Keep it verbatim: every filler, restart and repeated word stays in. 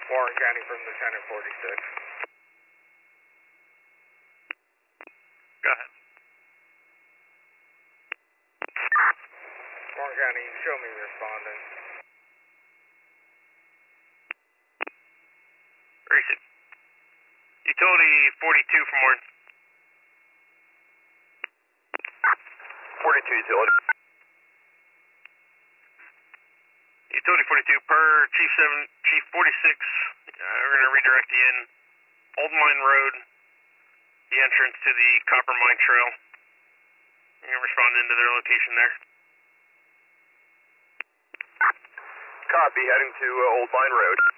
Warren County from Lieutenant forty-six. Go ahead. Warren County, show me responding. Recent. Utility forty-two from Warren. forty-two utility. Utility forty-two, per Chief seven, Chief forty-six, uh, we're going to redirect you in Old Mine Road, the entrance to the Copper Mine Trail. You're going to respond into their location there. Copy, heading to uh, Old Mine Road.